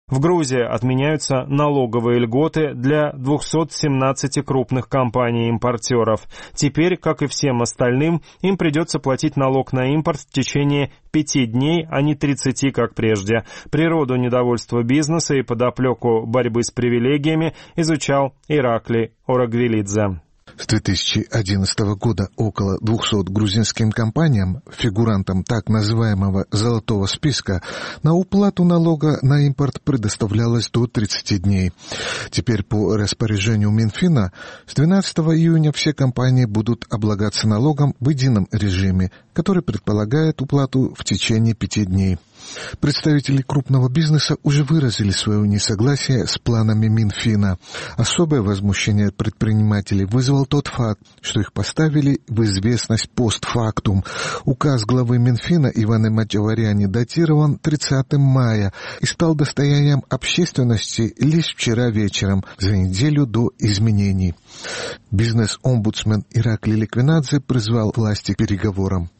В Грузии отменяются налоговые льготы для 217 крупных компаний-импортеров. Теперь, как и всем остальным, им придется платить налог на импорт в течение 5 дней, а не 30, как прежде. Природу недовольства бизнеса и подоплеку борьбы с привилегиями изучал Ираклий Орагвелидзе. С 2011 года около 200 грузинским компаниям, фигурантам так называемого «золотого списка», на уплату налога на импорт предоставлялось до 30 дней. Теперь по распоряжению Минфина с 12 июня все компании будут облагаться налогом в едином режиме, который предполагает уплату в течение 5 дней. Представители крупного бизнеса уже выразили свое несогласие с планами Минфина. Особое возмущение предпринимателей вызвал тот факт, что их поставили в известность постфактум. Указ главы Минфина Ивана Мачаваряни датирован 30 мая и стал достоянием общественности лишь вчера вечером, за неделю до изменений. Бизнес-омбудсмен Ираклий Ликвинадзе призвал власти к переговорам.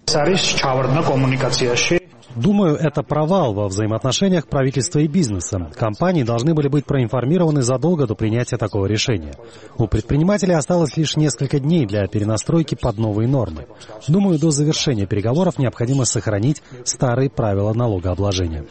Думаю, это провал во взаимоотношениях правительства и бизнеса. Компании должны были быть проинформированы задолго до принятия такого решения. У предпринимателей осталось лишь несколько дней для перенастройки под новые нормы. Думаю, до завершения переговоров необходимо сохранить старые правила налогообложения.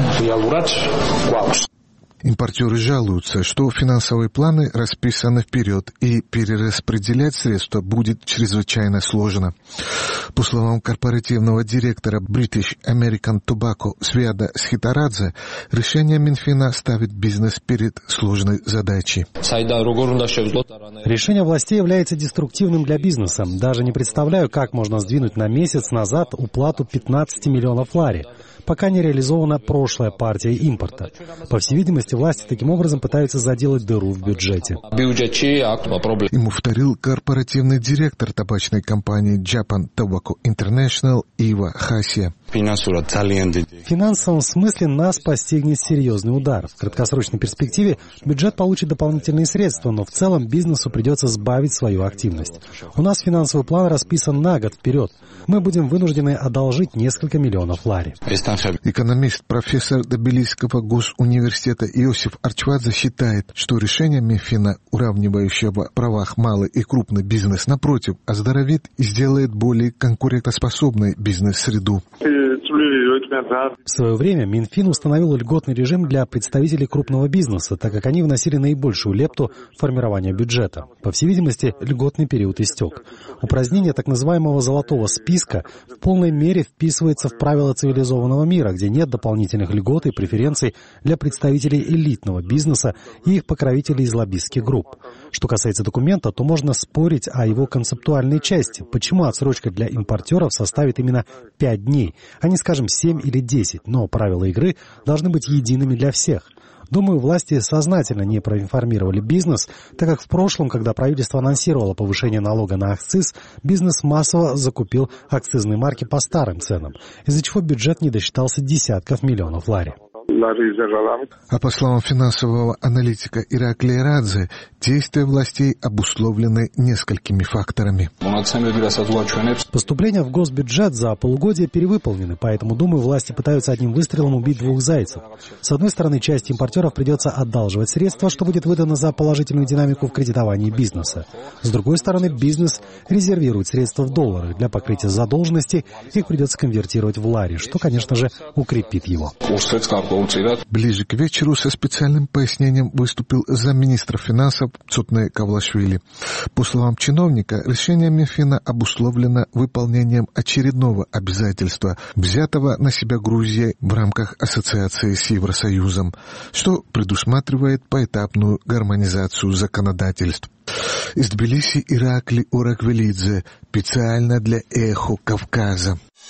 Импортеры жалуются, что финансовые планы расписаны вперед, и перераспределять средства будет чрезвычайно сложно. По словам корпоративного директора British American Tobacco Свиада Схитарадзе, решение Минфина ставит бизнес перед сложной задачей. Решение властей является деструктивным для бизнеса. Даже не представляю, как можно сдвинуть на месяц назад уплату 15 миллионов лари, пока не реализована прошлая партия импорта. По всей видимости, власти таким образом пытаются заделать дыру в бюджете. Ему вторил корпоративный директор табачной компании Japan Tobacco International Ива Хасия. В финансовом смысле нас постигнет серьезный удар. В краткосрочной перспективе бюджет получит дополнительные средства, но в целом бизнесу придется сбавить свою активность. У нас финансовый план расписан на год вперед. Мы будем вынуждены одолжить несколько миллионов лари. Экономист, профессор Тбилисского госуниверситета Иосиф Арчвадзе считает, что решение Минфина, уравнивающего в правах малый и крупный бизнес, напротив, оздоровит и сделает более конкурентоспособной бизнес-среду. В свое время Минфин установил льготный режим для представителей крупного бизнеса, так как они вносили наибольшую лепту в формирование бюджета. По всей видимости, льготный период истек. Упразднение так называемого «золотого списка» в полной мере вписывается в правила цивилизованного мира, где нет дополнительных льгот и преференций для представителей элитного бизнеса и их покровителей из лоббистских групп. Что касается документа, то можно спорить о его концептуальной части. Почему отсрочка для импортеров составит именно 5 дней, а не, скажем, 7 или 10, но правила игры должны быть едиными для всех. Думаю, власти сознательно не проинформировали бизнес, так как в прошлом, когда правительство анонсировало повышение налога на акциз, бизнес массово закупил акцизные марки по старым ценам, из-за чего бюджет не досчитался десятков миллионов лари. А по словам финансового аналитика Ираклия Радзе, действия властей обусловлены несколькими факторами. Поступления в госбюджет за полугодие перевыполнены, поэтому, думаю, власти пытаются одним выстрелом убить двух зайцев. С одной стороны, часть импортеров придется одалживать средства, что будет выдано за положительную динамику в кредитовании бизнеса. С другой стороны, бизнес резервирует средства в долларах. Для покрытия задолженности их придется конвертировать в лари, что, конечно же, укрепит его. Ближе к вечеру со специальным пояснением выступил замминистра финансов Цутне Кавлашвили. По словам чиновника, решение Минфина обусловлено выполнением очередного обязательства, взятого на себя Грузией в рамках ассоциации с Евросоюзом, что предусматривает поэтапную гармонизацию законодательств. Из Тбилиси Ираклий Орагвелидзе, специально для «Эхо Кавказа».